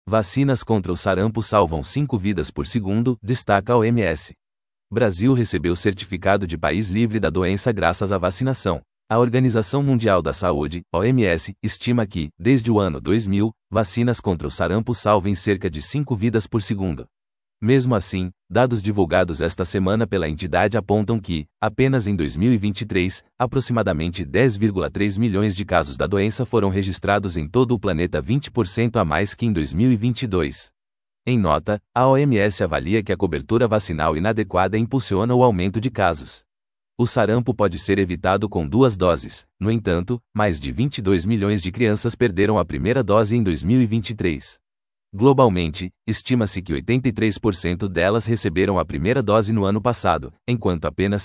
Vacinas contra o sarampo salvam 5 vidas por segundo, destaca a OMS. Brasil recebeu certificado de país livre da doença graças à vacinação. A Organização Mundial da Saúde, OMS, estima que, desde o ano 2000, vacinas contra o sarampo salvem cerca de 5 vidas por segundo. Mesmo assim, dados divulgados esta semana pela entidade apontam que, apenas em 2023, aproximadamente 10,3 milhões de casos da doença foram registrados em todo o planeta, 20% a mais que em 2022. Em nota, a OMS avalia que a cobertura vacinal inadequada impulsiona o aumento de casos. O sarampo pode ser evitado com 2 doses, no entanto, mais de 22 milhões de crianças perderam a primeira dose em 2023. Globalmente, estima-se que 83% delas receberam a primeira dose no ano passado, enquanto apenas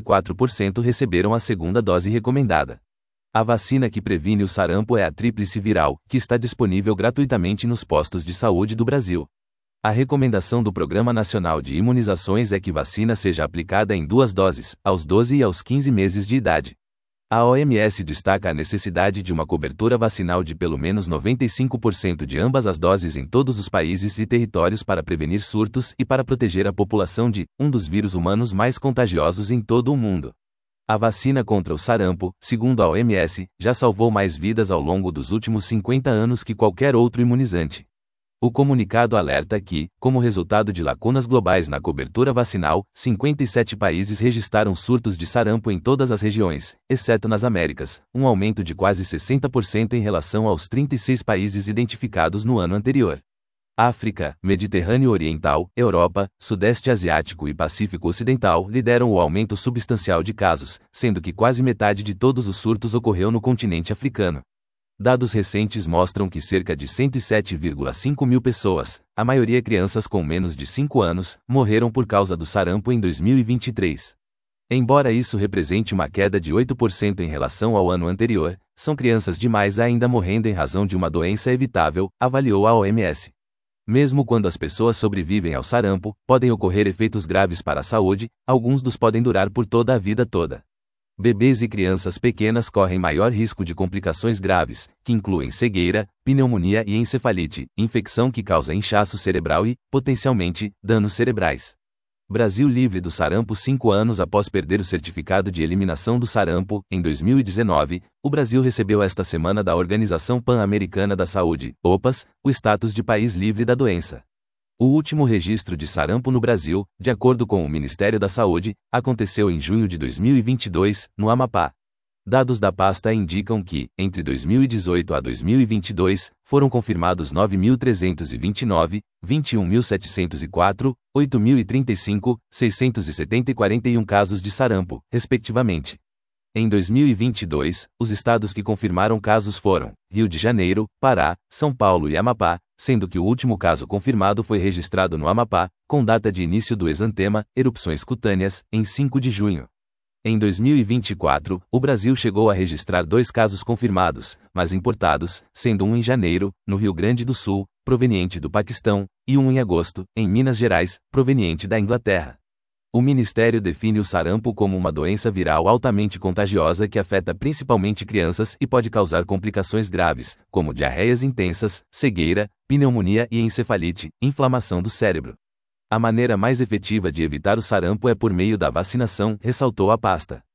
74% receberam a segunda dose recomendada. A vacina que previne o sarampo é a tríplice viral, que está disponível gratuitamente nos postos de saúde do Brasil. A recomendação do Programa Nacional de Imunizações é que vacina seja aplicada em 2 doses, aos 12 e aos 15 meses de idade. A OMS destaca a necessidade de uma cobertura vacinal de pelo menos 95% de ambas as doses em todos os países e territórios para prevenir surtos e para proteger a população de um dos vírus humanos mais contagiosos em todo o mundo. A vacina contra o sarampo, segundo a OMS, já salvou mais vidas ao longo dos últimos 50 anos que qualquer outro imunizante. O comunicado alerta que, como resultado de lacunas globais na cobertura vacinal, 57 países registraram surtos de sarampo em todas as regiões, exceto nas Américas, um aumento de quase 60% em relação aos 36 países identificados no ano anterior. África, Mediterrâneo Oriental, Europa, Sudeste Asiático e Pacífico Ocidental lideram o aumento substancial de casos, sendo que quase metade de todos os surtos ocorreu no continente africano. Dados recentes mostram que cerca de 107,5 mil pessoas, a maioria crianças com menos de 5 anos, morreram por causa do sarampo em 2023. Embora isso represente uma queda de 8% em relação ao ano anterior, são crianças demais ainda morrendo em razão de uma doença evitável, avaliou a OMS. Mesmo quando as pessoas sobrevivem ao sarampo, podem ocorrer efeitos graves para a saúde, alguns dos podem durar por toda a vida toda. Bebês e crianças pequenas correm maior risco de complicações graves, que incluem cegueira, pneumonia e encefalite, infecção que causa inchaço cerebral e, potencialmente, danos cerebrais. Brasil livre do sarampo 5 anos após perder o certificado de eliminação do sarampo. Em 2019, o Brasil recebeu esta semana da Organização Pan-Americana da Saúde, OPAS, o status de país livre da doença. O último registro de sarampo no Brasil, de acordo com o Ministério da Saúde, aconteceu em junho de 2022, no Amapá. Dados da pasta indicam que, entre 2018 a 2022, foram confirmados 9.329, 21.704, 8.035, 670 e 41 casos de sarampo, respectivamente. Em 2022, os estados que confirmaram casos foram Rio de Janeiro, Pará, São Paulo e Amapá, sendo que o último caso confirmado foi registrado no Amapá, com data de início do exantema, erupções cutâneas, em 5 de junho. Em 2024, o Brasil chegou a registrar 2 casos confirmados, mas importados, sendo um em janeiro, no Rio Grande do Sul, proveniente do Paquistão, e um em agosto, em Minas Gerais, proveniente da Inglaterra. O Ministério define o sarampo como uma doença viral altamente contagiosa que afeta principalmente crianças e pode causar complicações graves, como diarreias intensas, cegueira, pneumonia e encefalite, inflamação do cérebro. A maneira mais efetiva de evitar o sarampo é por meio da vacinação, ressaltou a pasta.